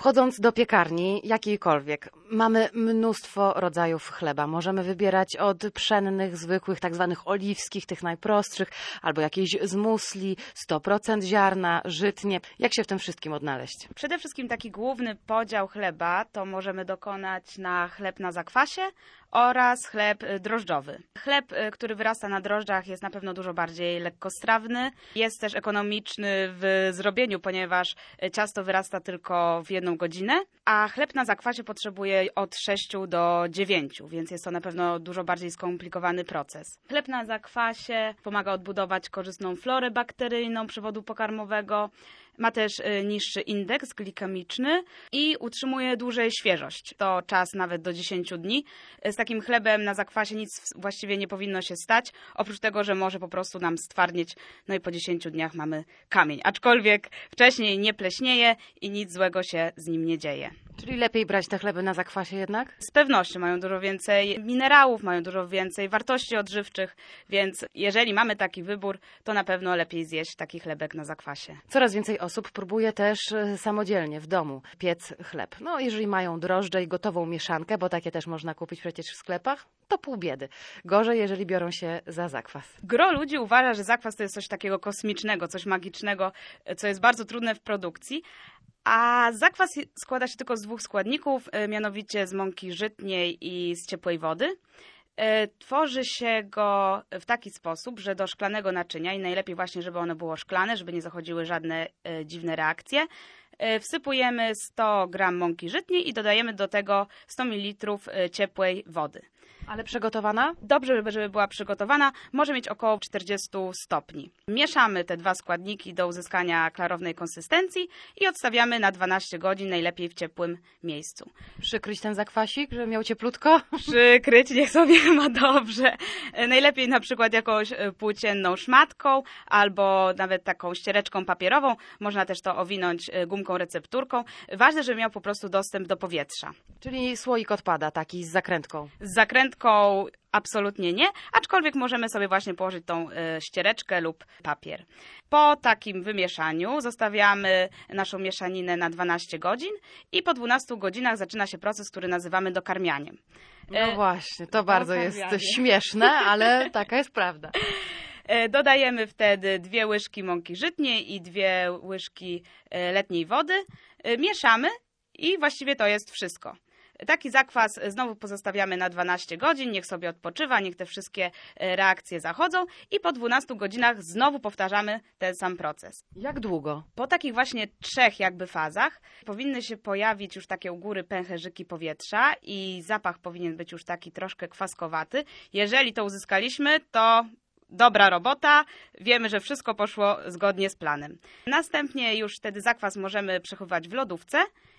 Wchodząc do piekarni, jakiejkolwiek, mamy mnóstwo rodzajów chleba. Możemy wybierać od pszennych, zwykłych, tak zwanych oliwskich, tych najprostszych, albo jakieś z musli, 100% ziarna, żytnie. Jak się w tym wszystkim odnaleźć? Przede wszystkim taki główny podział chleba to możemy dokonać na chleb na zakwasie oraz chleb drożdżowy. Chleb, który wyrasta na drożdżach, jest na pewno dużo bardziej lekkostrawny. Jest też ekonomiczny w zrobieniu, ponieważ ciasto wyrasta tylko w 1 godzinę, a chleb na zakwasie potrzebuje od 6 do 9, więc jest to na pewno dużo bardziej skomplikowany proces. Chleb na zakwasie pomaga odbudować korzystną florę bakteryjną przewodu pokarmowego. Ma też niższy indeks glikemiczny i utrzymuje dłużej świeżość. To czas nawet do 10 dni. Z takim chlebem na zakwasie nic właściwie nie powinno się stać, oprócz tego, że może po prostu nam stwardnieć, no i po 10 dniach mamy kamień. Aczkolwiek wcześniej nie pleśnieje i nic złego się z nim nie dzieje. Czyli lepiej brać te chleby na zakwasie jednak? Z pewnością mają dużo więcej minerałów, mają dużo więcej wartości odżywczych, więc jeżeli mamy taki wybór, to na pewno lepiej zjeść taki chlebek na zakwasie. Coraz więcej osób próbuje też samodzielnie w domu piec chleb. No, jeżeli mają drożdże i gotową mieszankę, bo takie też można kupić przecież w sklepach, to pół biedy. Gorzej, jeżeli biorą się za zakwas. Gro ludzi uważa, że zakwas to jest coś takiego kosmicznego, coś magicznego, co jest bardzo trudne w produkcji. A zakwas składa się tylko z 2 składników, mianowicie z mąki żytniej i z ciepłej wody. Tworzy się go w taki sposób, że do szklanego naczynia, i najlepiej właśnie, żeby ono było szklane, żeby nie zachodziły żadne dziwne reakcje, wsypujemy 100 gram mąki żytniej i dodajemy do tego 100 ml ciepłej wody. Ale przygotowana? Dobrze, żeby była przygotowana, może mieć około 40 stopni. Mieszamy te 2 składniki do uzyskania klarownej konsystencji i odstawiamy na 12 godzin, najlepiej w ciepłym miejscu. Przykryć ten zakwasik, żeby miał cieplutko? Przykryć, niech sobie ma dobrze. Najlepiej na przykład jakąś płócienną szmatką albo nawet taką ściereczką papierową. Można też to owinąć gumką recepturką. Ważne, żeby miał po prostu dostęp do powietrza. Czyli słoik odpada taki z zakrętką. Z zakrętką absolutnie nie, aczkolwiek możemy sobie właśnie położyć tą ściereczkę lub papier. Po takim wymieszaniu zostawiamy naszą mieszaninę na 12 godzin i po 12 godzinach zaczyna się proces, który nazywamy dokarmianiem. No właśnie, to bardzo jest śmieszne, ale taka jest prawda. Dodajemy wtedy 2 łyżki mąki żytniej i 2 łyżki letniej wody. Mieszamy i właściwie to jest wszystko. Taki zakwas znowu pozostawiamy na 12 godzin, niech sobie odpoczywa, niech te wszystkie reakcje zachodzą i po 12 godzinach znowu powtarzamy ten sam proces. Jak długo? Po takich właśnie 3 jakby fazach powinny się pojawić już takie u góry pęcherzyki powietrza i zapach powinien być już taki troszkę kwaskowaty. Jeżeli to uzyskaliśmy, to dobra robota, wiemy, że wszystko poszło zgodnie z planem. Następnie już wtedy zakwas możemy przechowywać w lodówce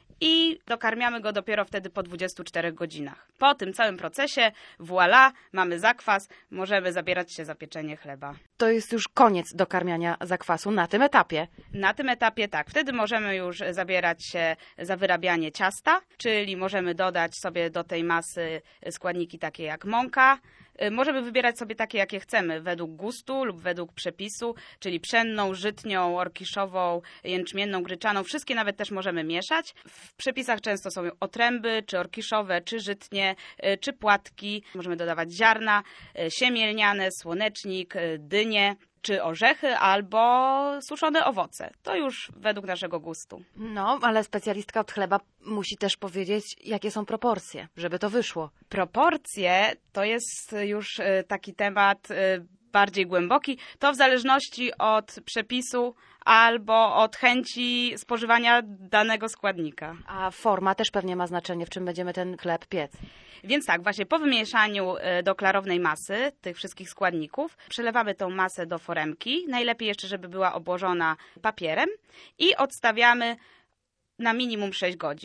i dokarmiamy go dopiero wtedy po 24 godzinach. Po tym całym procesie, voilà, mamy zakwas, możemy zabierać się za pieczenie chleba. To jest już koniec dokarmiania zakwasu na tym etapie. Na tym etapie tak, wtedy możemy już zabierać się za wyrabianie ciasta, czyli możemy dodać sobie do tej masy składniki takie jak mąka. Możemy wybierać sobie takie, jakie chcemy, według gustu lub według przepisu, czyli pszenną, żytnią, orkiszową, jęczmienną, gryczaną. Wszystkie nawet też możemy mieszać. W przepisach często są otręby, czy orkiszowe, czy żytnie, czy płatki. Możemy dodawać ziarna, siemię lniane, słonecznik, dynie, czy orzechy, albo suszone owoce. To już według naszego gustu. No, ale specjalistka od chleba musi też powiedzieć, jakie są proporcje, żeby to wyszło. Proporcje to jest już taki temat bardziej głęboki. To w zależności od przepisu albo od chęci spożywania danego składnika. A forma też pewnie ma znaczenie, w czym będziemy ten chleb piec. Więc tak, właśnie po wymieszaniu do klarownej masy tych wszystkich składników przelewamy tą masę do foremki, najlepiej jeszcze, żeby była obłożona papierem i odstawiamy na minimum 6 godzin.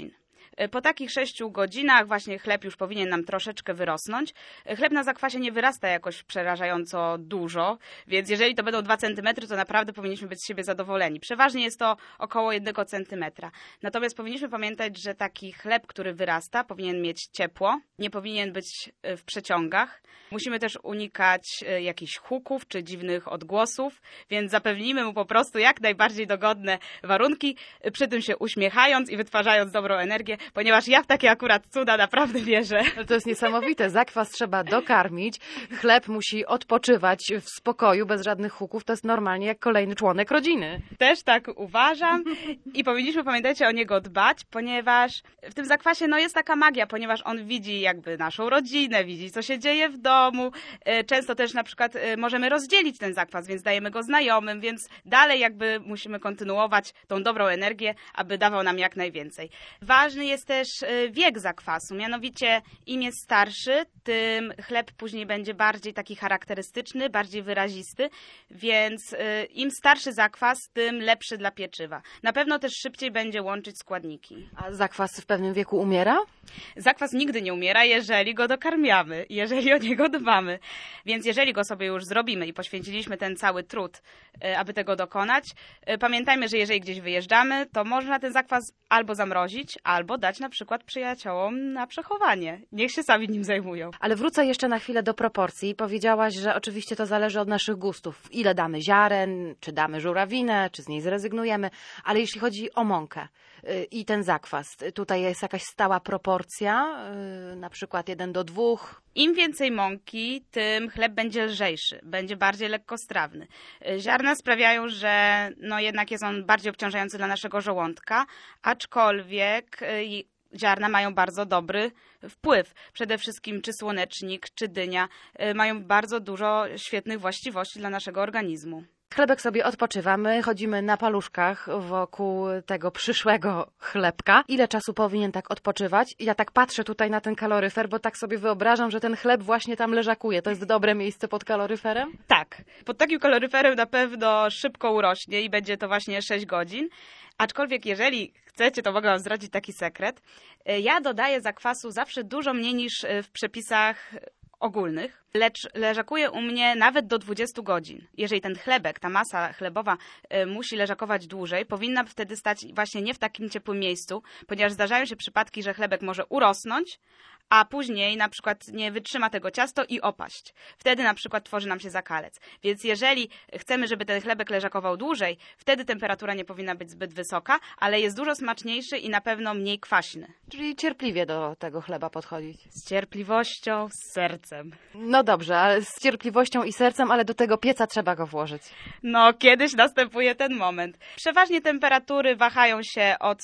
Po takich 6 godzinach właśnie chleb już powinien nam troszeczkę wyrosnąć. Chleb na zakwasie nie wyrasta jakoś przerażająco dużo, więc jeżeli to będą 2 cm, to naprawdę powinniśmy być z siebie zadowoleni. Przeważnie jest to około 1 cm. Natomiast powinniśmy pamiętać, że taki chleb, który wyrasta, powinien mieć ciepło, nie powinien być w przeciągach. Musimy też unikać jakichś huków czy dziwnych odgłosów, więc zapewnimy mu po prostu jak najbardziej dogodne warunki, przy tym się uśmiechając i wytwarzając dobrą energię, ponieważ ja w takie akurat cuda naprawdę wierzę. No to jest niesamowite. Zakwas trzeba dokarmić, chleb musi odpoczywać w spokoju, bez żadnych huków. To jest normalnie jak kolejny członek rodziny. Też tak uważam i powinniśmy, pamiętajcie, o niego dbać, ponieważ w tym zakwasie jest taka magia, ponieważ on widzi jakby naszą rodzinę, widzi co się dzieje w domu. Często też na przykład możemy rozdzielić ten zakwas, więc dajemy go znajomym, więc dalej jakby musimy kontynuować tą dobrą energię, aby dawał nam jak najwięcej. Ważny jest też wiek zakwasu, mianowicie im jest starszy, tym chleb później będzie bardziej taki charakterystyczny, bardziej wyrazisty, więc im starszy zakwas, tym lepszy dla pieczywa. Na pewno też szybciej będzie łączyć składniki. A zakwas w pewnym wieku umiera? Zakwas nigdy nie umiera, jeżeli go dokarmiamy, jeżeli o niego dbamy. Więc jeżeli go sobie już zrobimy i poświęciliśmy ten cały trud, aby tego dokonać, pamiętajmy, że jeżeli gdzieś wyjeżdżamy, to można ten zakwas albo zamrozić, albo dać na przykład przyjaciołom na przechowanie. Niech się sami nim zajmują. Ale wrócę jeszcze na chwilę do proporcji. Powiedziałaś, że oczywiście to zależy od naszych gustów. Ile damy ziaren, czy damy żurawinę, czy z niej zrezygnujemy. Ale jeśli chodzi o mąkę i ten zakwas, tutaj jest jakaś stała proporcja, na przykład 1:2. Im więcej mąki, tym chleb będzie lżejszy, będzie bardziej lekkostrawny. Ziarna sprawiają, że jednak jest on bardziej obciążający dla naszego żołądka, aczkolwiek ziarna mają bardzo dobry wpływ. Przede wszystkim czy słonecznik, czy dynia mają bardzo dużo świetnych właściwości dla naszego organizmu. Chlebek sobie odpoczywa, my chodzimy na paluszkach wokół tego przyszłego chlebka. Ile czasu powinien tak odpoczywać? Ja tak patrzę tutaj na ten kaloryfer, bo tak sobie wyobrażam, że ten chleb właśnie tam leżakuje. To jest dobre miejsce pod kaloryferem? Tak. Pod takim kaloryferem na pewno szybko urośnie i będzie to właśnie 6 godzin. Aczkolwiek jeżeli chcecie, to mogę wam zdradzić taki sekret. Ja dodaję zakwasu zawsze dużo mniej niż w przepisach ogólnych, lecz leżakuje u mnie nawet do 20 godzin. Jeżeli ten chlebek, ta masa chlebowa musi leżakować dłużej, powinna wtedy stać właśnie nie w takim ciepłym miejscu, ponieważ zdarzają się przypadki, że chlebek może urosnąć, a później na przykład nie wytrzyma tego ciasto i opaść. Wtedy na przykład tworzy nam się zakalec. Więc jeżeli chcemy, żeby ten chlebek leżakował dłużej, wtedy temperatura nie powinna być zbyt wysoka, ale jest dużo smaczniejszy i na pewno mniej kwaśny. Czyli cierpliwie do tego chleba podchodzić. Z cierpliwością, z sercem. No dobrze, ale z cierpliwością i sercem, ale do tego pieca trzeba go włożyć. Kiedyś następuje ten moment. Przeważnie temperatury wahają się od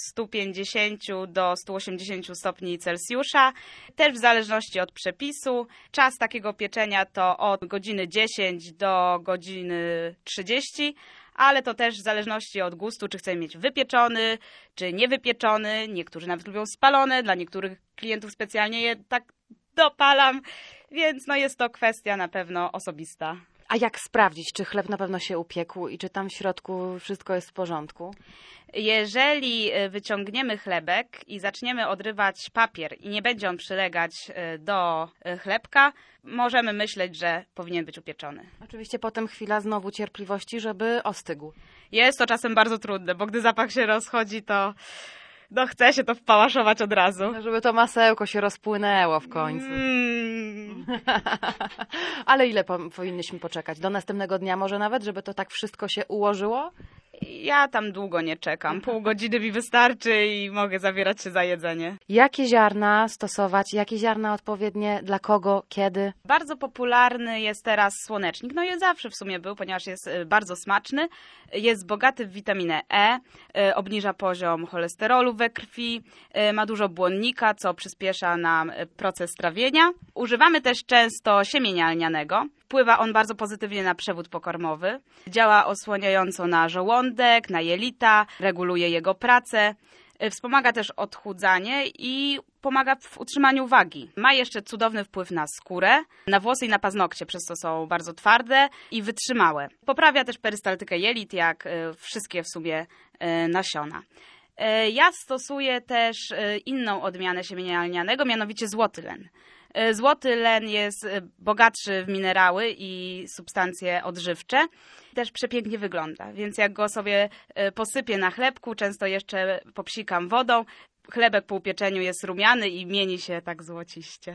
150 do 180 stopni Celsjusza. Też w zależności od przepisu. Czas takiego pieczenia to od godziny 10 do godziny 30, ale to też w zależności od gustu, czy chcemy mieć wypieczony, czy niewypieczony. Niektórzy nawet lubią spalone, dla niektórych klientów specjalnie je tak dopalam, więc jest to kwestia na pewno osobista. A jak sprawdzić, czy chleb na pewno się upiekł i czy tam w środku wszystko jest w porządku? Jeżeli wyciągniemy chlebek i zaczniemy odrywać papier i nie będzie on przylegać do chlebka, możemy myśleć, że powinien być upieczony. Oczywiście potem chwila znowu cierpliwości, żeby ostygł. Jest to czasem bardzo trudne, bo gdy zapach się rozchodzi, to chce się to wpałaszować od razu. Żeby to masełko się rozpłynęło w końcu. Ale ile powinnyśmy poczekać? Do następnego dnia może nawet, żeby to tak wszystko się ułożyło? Ja tam długo nie czekam. Pół godziny mi wystarczy i mogę zabierać się za jedzenie. Jakie ziarna stosować? Jakie ziarna odpowiednie? Dla kogo? Kiedy? Bardzo popularny jest teraz słonecznik. I zawsze w sumie był, ponieważ jest bardzo smaczny. Jest bogaty w witaminę E, obniża poziom cholesterolu we krwi, ma dużo błonnika, co przyspiesza nam proces trawienia. Używamy też często siemienia lnianego. Wpływa on bardzo pozytywnie na przewód pokarmowy. Działa osłaniająco na żołądek, na jelita, reguluje jego pracę. Wspomaga też odchudzanie i pomaga w utrzymaniu wagi. Ma jeszcze cudowny wpływ na skórę, na włosy i na paznokcie, przez co są bardzo twarde i wytrzymałe. Poprawia też perystaltykę jelit, jak wszystkie w sumie nasiona. Ja stosuję też inną odmianę siemienia lnianego, mianowicie złoty len. Złoty len jest bogatszy w minerały i substancje odżywcze. Też przepięknie wygląda, więc jak go sobie posypię na chlebku, często jeszcze popsikam wodą, chlebek po upieczeniu jest rumiany i mieni się tak złociście.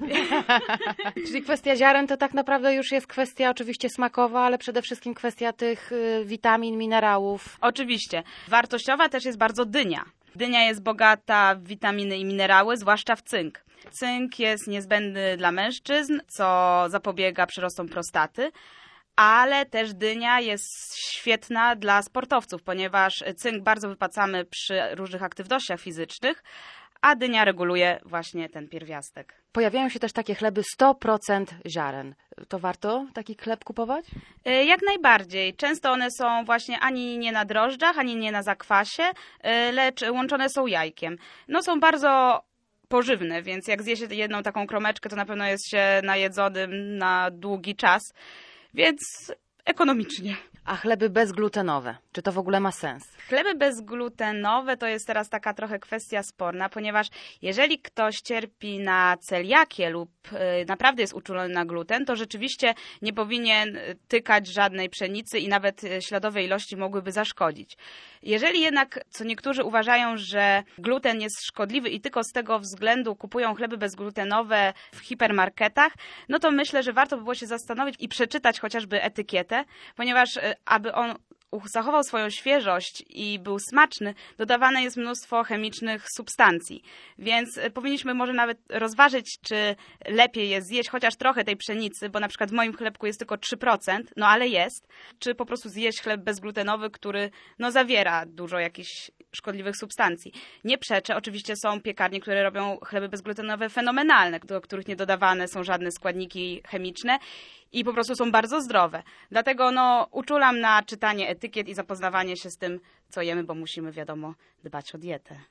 Czyli kwestia ziaren to tak naprawdę już jest kwestia oczywiście smakowa, ale przede wszystkim kwestia tych witamin, minerałów. Oczywiście. Wartościowa też jest bardzo dynia. Dynia jest bogata w witaminy i minerały, zwłaszcza w cynk. Cynk jest niezbędny dla mężczyzn, co zapobiega przyrostom prostaty, ale też dynia jest świetna dla sportowców, ponieważ cynk bardzo wypłacamy przy różnych aktywnościach fizycznych, a dynia reguluje właśnie ten pierwiastek. Pojawiają się też takie chleby 100% ziaren. To warto taki chleb kupować? Jak najbardziej. Często one są właśnie ani nie na drożdżach, ani nie na zakwasie, lecz łączone są jajkiem. No są bardzo pożywne, więc jak zje się jedną taką kromeczkę, to na pewno jest się najedzonym na długi czas, więc ekonomicznie. A chleby bezglutenowe, czy to w ogóle ma sens? Chleby bezglutenowe to jest teraz taka trochę kwestia sporna, ponieważ jeżeli ktoś cierpi na celiakię lub naprawdę jest uczulony na gluten, to rzeczywiście nie powinien tykać żadnej pszenicy i nawet śladowe ilości mogłyby zaszkodzić. Jeżeli jednak, co niektórzy uważają, że gluten jest szkodliwy i tylko z tego względu kupują chleby bezglutenowe w hipermarketach, no to myślę, że warto by było się zastanowić i przeczytać chociażby etykietę, ponieważ aby on zachował swoją świeżość i był smaczny, dodawane jest mnóstwo chemicznych substancji. Więc powinniśmy może nawet rozważyć, czy lepiej jest zjeść chociaż trochę tej pszenicy, bo na przykład w moim chlebku jest tylko 3%, no ale jest, czy po prostu zjeść chleb bezglutenowy, który no zawiera dużo jakichś szkodliwych substancji. Nie przeczę, oczywiście są piekarnie, które robią chleby bezglutenowe fenomenalne, do których nie dodawane są żadne składniki chemiczne i po prostu są bardzo zdrowe. Dlatego uczulam na czytanie etykiet i zapoznawanie się z tym, co jemy, bo musimy, wiadomo, dbać o dietę.